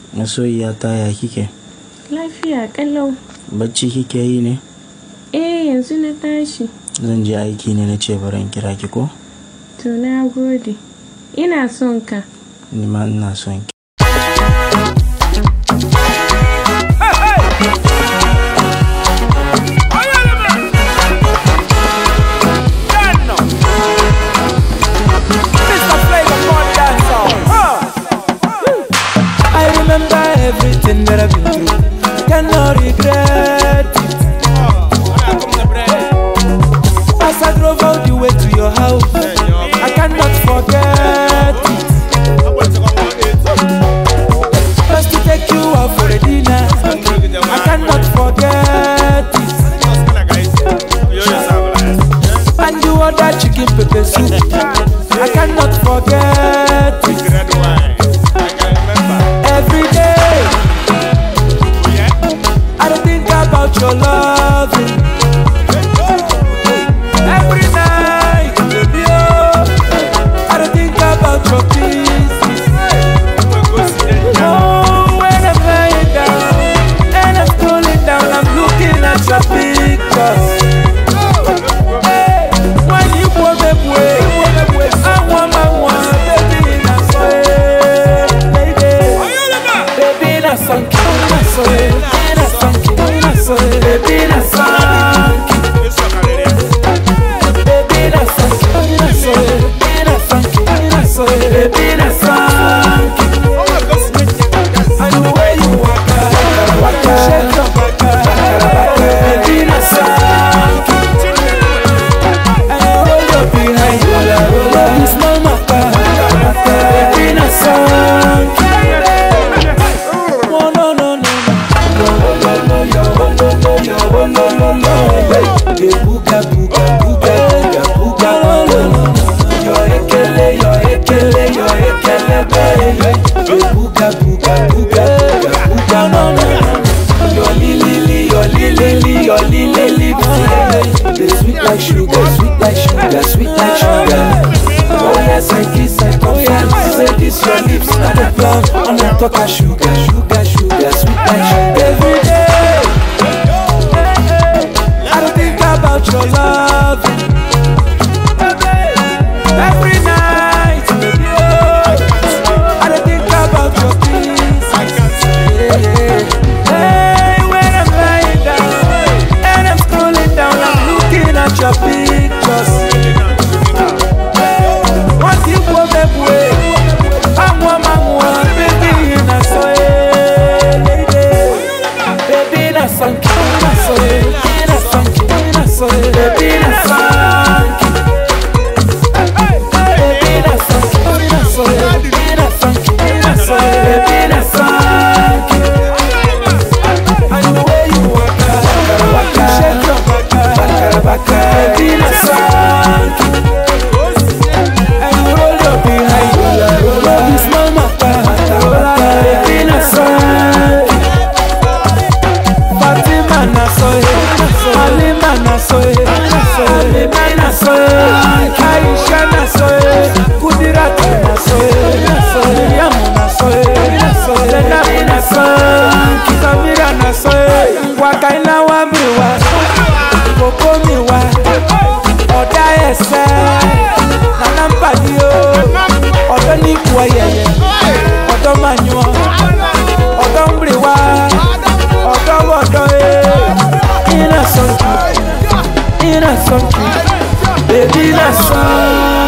Masoyiya ta ya kike? Lafiya kalau. Bacci kike yi ne? Yanzu na tashi. Zan je aiki ne, na ce bari in kira ki ko? To na gode. Ina son ka. Ni ma ina son ki. Everything that I've been through, cannot regret it. As I drove all the way to your house, I cannot forget it. Just to take you out for a dinner, I cannot forget it. And you order chicken pepper soup, I cannot forget it. Every day I don't think about your loving. Every night, baby, I don't think about your kisses. Oh, when I'm lying down and I'm scrolling down, I'm looking at your pictures. Hey, when you put me away, I want my one, baby, that's why, lady. Baby, that's funky, that's why. Baby, that's funky. Baby, that's funky. Baby, that's funky. And the way you walk out, shake your back, baby, that's funky. And you roll your behind, roll this mama, baby, that's funky. Oh no no no. Buga buga buga buga yo ekele baby. Buga buga buga buga no yo lili they sweet like sugar, sweet like sugar, sweet like sugar. Oh yes, I kiss, I confess. Say this your lips, not a plum. On the talk of sugar, sugar, sugar, sweet like sugar. Every day I don't think about your love. Every night, baby, I don't think about your peace. Hey, when I'm lying down and I'm scrolling down, I'm looking at your pictures. What you want me away? I want my one, baby, and I saw it, lady. Baby, that's funky, that's it. Baby, that's funky. Baby, that's funky. Baby, that's funky. Baby, that's funky. And the way you walk out, shake your back, baby, that's funky. And you roll your behind, roll this mama, baby, that's funky. Fatima, that's it. Halima nasoe, Halima nasoe, Aisha nasoe, Kudirat nasoe, Miriam nasoe, Zainab nasoe, Samira nasoe, Wakaina wa miwa, Koko miwa, Oda ese, Nanampadio, Odo nikwa yeye, Odo manyo, Odo mbriwa, Odo wodo innocent, baby, innocent.